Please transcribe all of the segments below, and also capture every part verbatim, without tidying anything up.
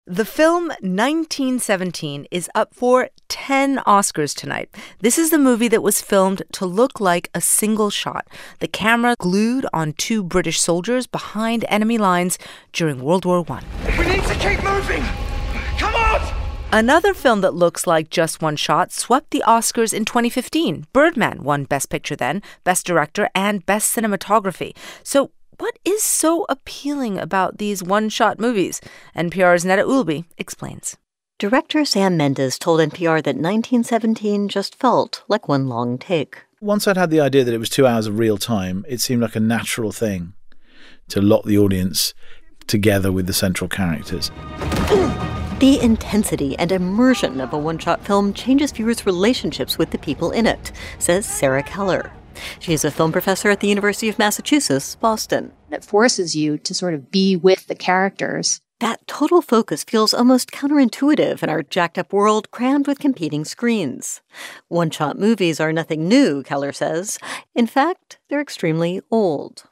The film nineteen seventeen is up for ten Oscars tonight. This is the movie that was filmed to look like a single shot, the camera glued on two British soldiers behind enemy lines during World War One. We need to keep moving! Come on! Another film that looks like just one shot swept the Oscars in twenty fifteen. Birdman won Best Picture then, Best Director, and Best Cinematography. So what is so appealing about these one-shot movies? N P R's Netta Ulaby explains. Director Sam Mendes told N P R that nineteen seventeen just felt like one long take. Once I'd had the idea that it was two hours of real time, it seemed like a natural thing to lock the audience together with the central characters. The intensity and immersion of a one-shot film changes viewers' relationships with the people in it, says Sarah Keller. She's a film professor at the University of Massachusetts, Boston. It forces you to sort of be with the characters. That total focus feels almost counterintuitive in our jacked-up world crammed with competing screens. One-shot movies are nothing new, Keller says. In fact, they're extremely old.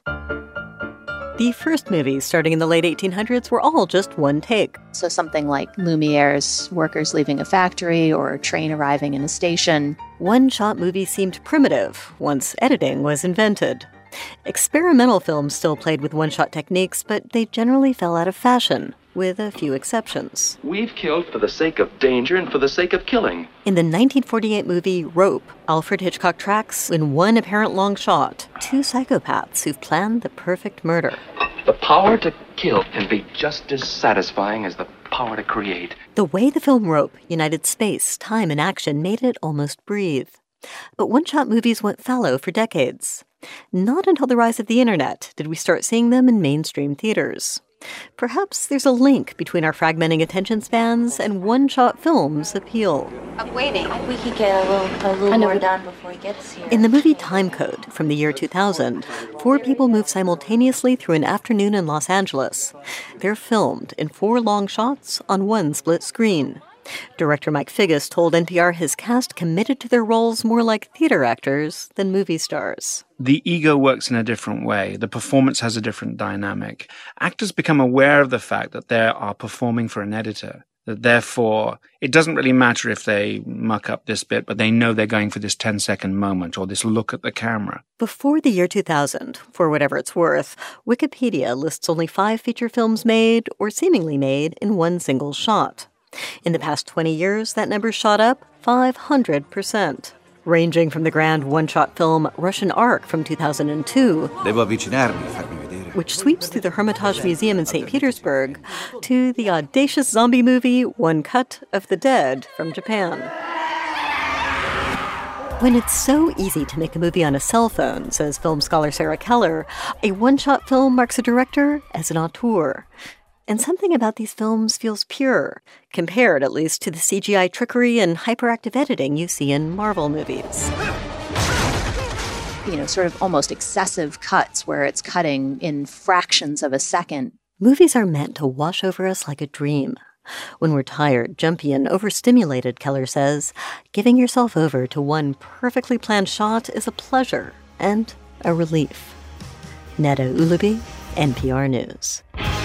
The first movies, starting in the late eighteen hundreds, were all just one take. So something like Lumiere's Workers Leaving a Factory or a Train Arriving in a Station. One-shot movies seemed primitive once editing was invented. Experimental films still played with one-shot techniques, but they generally fell out of fashion, with a few exceptions. We've killed for the sake of danger and for the sake of killing. In the nineteen forty-eight movie Rope, Alfred Hitchcock tracks, in one apparent long shot, two psychopaths who've planned the perfect murder. The power to kill can be just as satisfying as the power to create. The way the film Rope united space, time, and action made it almost breathe. But one-shot movies went fallow for decades. Not until the rise of the internet did we start seeing them in mainstream theaters. Perhaps there's a link between our fragmenting attention spans and one-shot films' appeal. I'm waiting. We could get a little, a little more done before he gets here. In the movie Time Code from the year two thousand, four people move simultaneously through an afternoon in Los Angeles. They're filmed in four long shots on one split screen. Director Mike Figgis told N P R his cast committed to their roles more like theater actors than movie stars. The ego works in a different way. The performance has a different dynamic. Actors become aware of the fact that they are performing for an editor. That therefore, it doesn't really matter if they muck up this bit, but they know they're going for this ten-second moment or this look at the camera. Before the year two thousand, for whatever it's worth, Wikipedia lists only five feature films made, or seemingly made, in one single shot. In the past twenty years, that number shot up five hundred percent, ranging from the grand one-shot film Russian Ark from two thousand two, which sweeps through the Hermitage Museum in Saint Petersburg, to the audacious zombie movie One Cut of the Dead from Japan. When it's so easy to make a movie on a cell phone, says film scholar Sarah Keller, a one-shot film marks a director as an auteur. And something about these films feels pure, compared at least to the C G I trickery and hyperactive editing you see in Marvel movies. You know, sort of almost excessive cuts where it's cutting in fractions of a second. Movies are meant to wash over us like a dream. When we're tired, jumpy, and overstimulated, Keller says, giving yourself over to one perfectly planned shot is a pleasure and a relief. Netta Ulaby, N P R News.